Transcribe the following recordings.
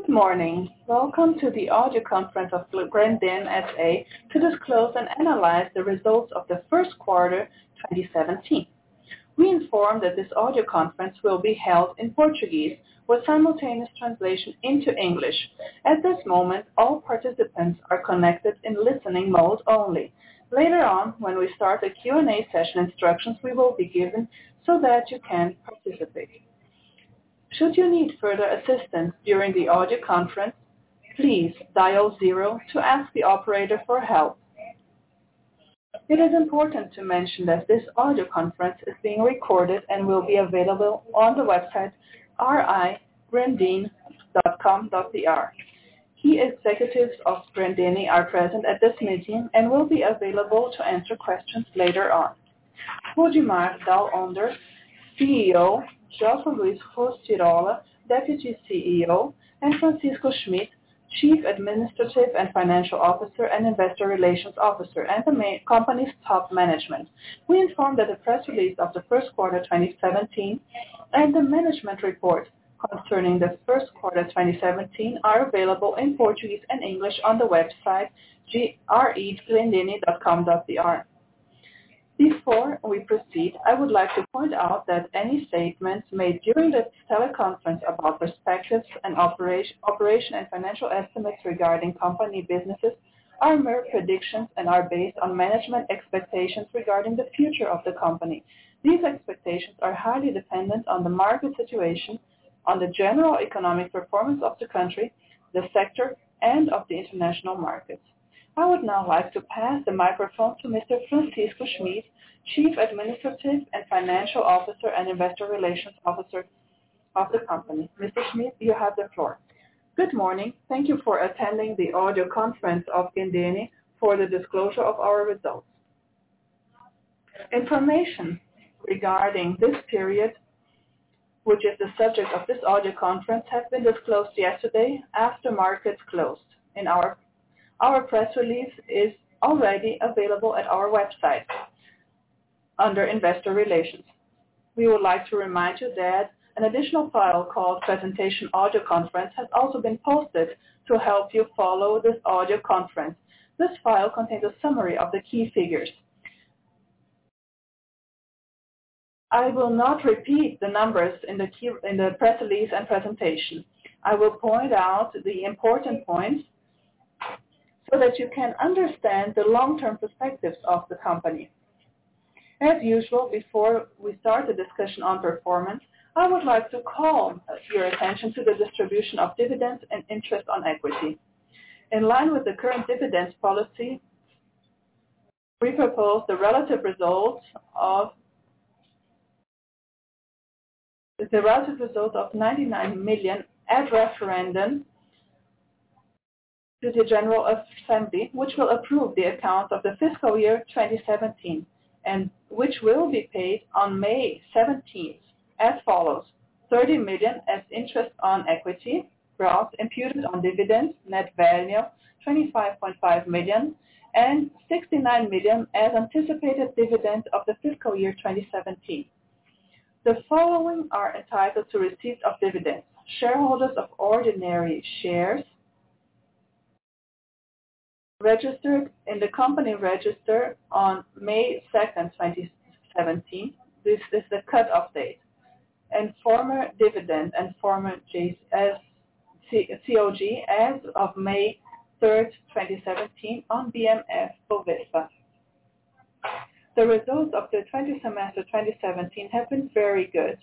Good morning. Welcome to the audio conference of Grendene SA to disclose and analyze the results of the first quarter 2017. We inform that this audio conference will be held in Portuguese with simultaneous translation into English. At this moment, all participants are connected in listening mode only. Later on, when we start the Q&A session, instructions will be given so that you can participate. Should you need further assistance during the audio conference, please dial 0 to ask the operator for help. It is important to mention that this audio conference is being recorded and will be available on the website ri.grendene.com.br. Key executives of Grendene are present at this meeting and will be available to answer questions later on. Rudimar Dall'Onder, CEO, Gelson Luis Rostirola, Deputy CEO, and Francisco Schmidt, Chief Administrative and Financial Officer and Investor Relations Officer, and the company's top management. We inform that the press release of the first quarter 2017 and the management report concerning the first quarter 2017 are available in Portuguese and English on the website ri.grendene.com.br. Before we proceed, I would like to point out that any statements made during this teleconference about perspectives and operation and financial estimates regarding company businesses are mere predictions and are based on management expectations regarding the future of the company. These expectations are highly dependent on the market situation, on the general economic performance of the country, the sector, and of the international markets. I would now like to pass the microphone to Mr. Francisco Schmidt, Chief Administrative and Financial Officer and Investor Relations Officer of the company. Mr. Schmidt, you have the floor. Good morning. Thank you for attending the audio conference of Grendene for the disclosure of our results. Information regarding this period, which is the subject of this audio conference, has been disclosed yesterday after markets closed. Our press release is already available at our website under Investor Relations. We would like to remind you that an additional file called Presentation Audio Conference has also been posted to help you follow this audio conference. This file contains a summary of the key figures. I will not repeat the numbers in the press release and presentation. I will point out the important points so that you can understand the long-term perspectives of the company. As usual, before we start the discussion on performance, I would like to call your attention to the distribution of dividends and interest on equity. In line with the current dividends policy, we propose the relative result of 99 million at referendum to the General Assembly, which will approve the accounts of the fiscal year 2017, and which will be paid on May 17th as follows: 30 million as interest on equity, gross imputed on dividends, net value 25.5 million, and 69 million as anticipated dividends of the fiscal year 2017. The following are entitled to receipt of dividends: shareholders of ordinary shares registered in the company register on May 2nd, 2017. This is the cutoff date. And former dividend and former COG as of May 3rd, 2017 on BMF Bovespa. The results of the 20th semester 2017 have been very good,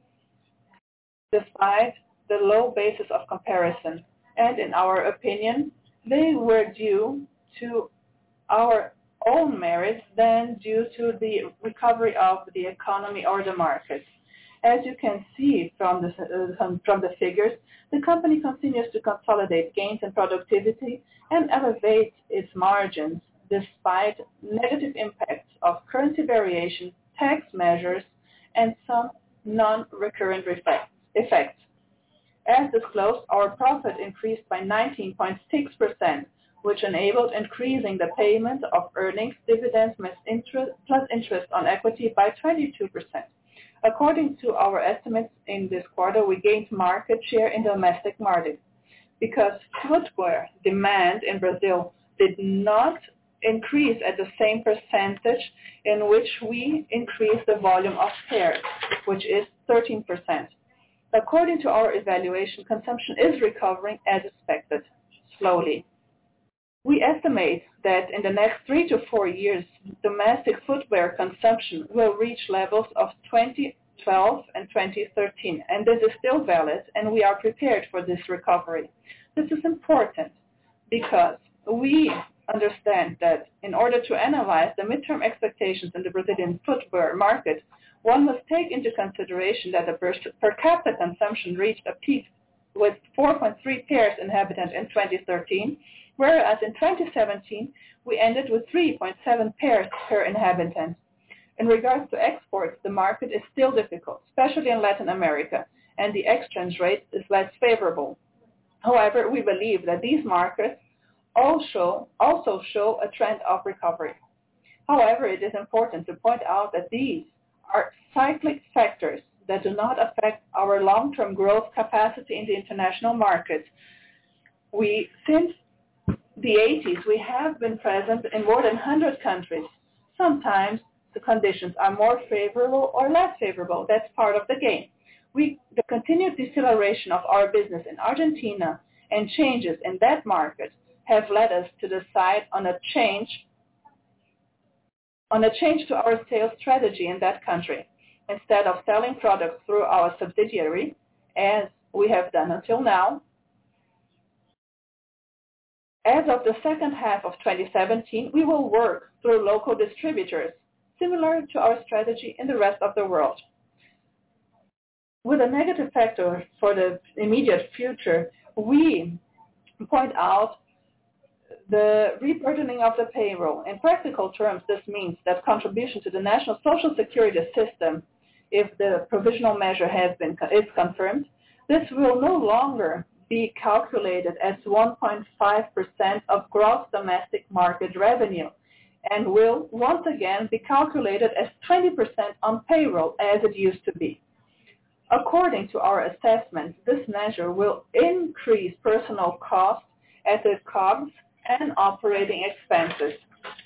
despite the low basis of comparison, and in our opinion, they were due to our own merits than due to the recovery of the economy or the market. As you can see from the figures, the company continues to consolidate gains in productivity and elevate its margins despite negative impacts of currency variation, tax measures, and some non-recurrent effects. As disclosed, our profit increased by 19.6%, which enabled increasing the payment of earnings, dividends plus interest on equity by 22%. According to our estimates in this quarter, we gained market share in the domestic market. because footwear demand in Brazil did not increase at the same percentage in which we increased the volume of pairs, which is 13%. According to our evaluation, consumption is recovering as expected, slowly. We estimate that in the next 3 to 4 years, domestic footwear consumption will reach levels of 2012 and 2013, and this is still valid, and we are prepared for this recovery. This is important because we understand that in order to analyze the midterm expectations in the Brazilian footwear market, one must take into consideration that the per capita consumption reached a peak with 4.3 pairs inhabitant in 2013, whereas in 2017 we ended with 3.7 pairs per inhabitant. In regards to exports, the market is still difficult, especially in Latin America, and the exchange rate is less favorable. However, we believe that these markets also show a trend of recovery. However, it is important to point out that these are cyclic factors that do not affect our long-term growth capacity in the international market. Since the 80s, we have been present in more than 100 countries. Sometimes the conditions are more favorable or less favorable. That's part of the game. The continued deceleration of our business in Argentina and changes in that market have led us to decide on a change to our sales strategy in that country. Instead of selling products through our subsidiary, as we have done until now, as of the second half of 2017, we will work through local distributors, similar to our strategy in the rest of the world. With a negative factor for the immediate future, we point out the reburdening of the payroll. In practical terms, this means that contribution to the National Social Security system, if the provisional measure is confirmed, this will no longer be calculated as 1.5% of gross domestic market revenue and will once again be calculated as 20% on payroll as it used to be. According to our assessment, this measure will increase personal costs at the COGS and operating expenses.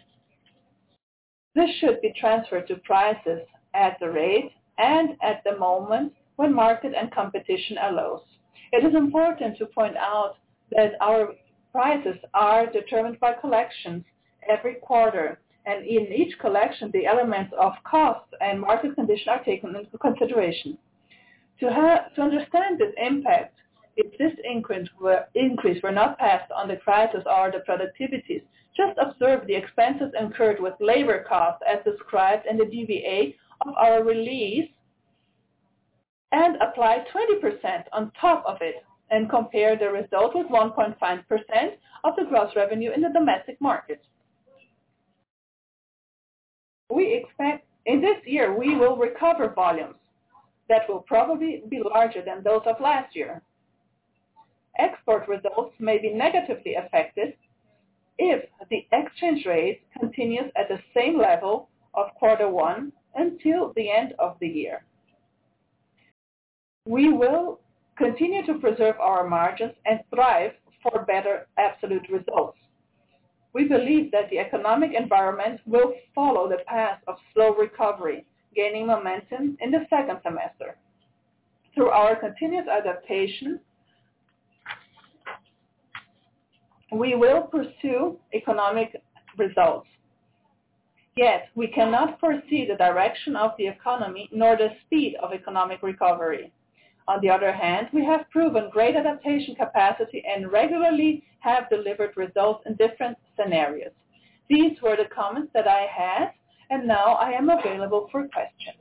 This should be transferred to prices at the rate and at the moment when market and competition allows. It is important to point out that our prices are determined by collections every quarter, and in each collection the elements of cost and market condition are taken into consideration. To understand this impact, if this increase were not passed on the prices or the productivities, just observe the expenses incurred with labor costs as described in the DVA of our release and apply 20% on top of it and compare the result with 1.5% of the gross revenue in the domestic market. We expect in this year we will recover volumes that will probably be larger than those of last year. Export results may be negatively affected if the exchange rate continues at the same level of Q1 until the end of the year. We will continue to preserve our margins and strive for better absolute results. We believe that the economic environment will follow the path of slow recovery, gaining momentum in the second semester. Through our continuous adaptation, we will pursue economic results. Yet, we cannot foresee the direction of the economy nor the speed of economic recovery. On the other hand, we have proven great adaptation capacity and regularly have delivered results in different scenarios. These were the comments that I had, and now I am available for questions.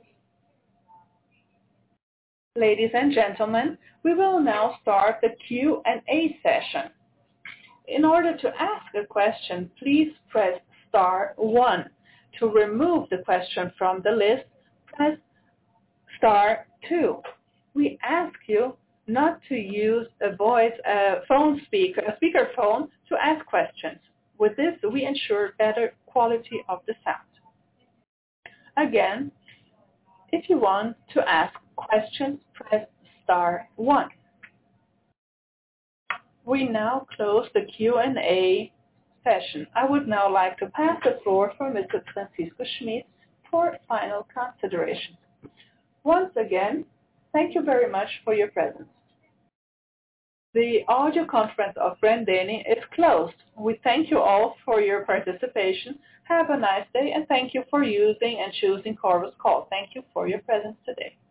Ladies and gentlemen, we will now start the Q&A session. In order to ask a question, please press star 1. To remove the question from the list, press star 2. We ask you not to use a speakerphone to ask questions. With this, we ensure better quality of the sound. Again, if you want to ask questions, press star 1. We now close the Q&A session. I would now like to pass the floor for Mr. Francisco Schmidt for final consideration. Once again, thank you very much for your presence. The audio conference of Grendene is closed. We thank you all for your participation. Have a nice day, and thank you for using and choosing Chorus Call. Thank you for your presence today.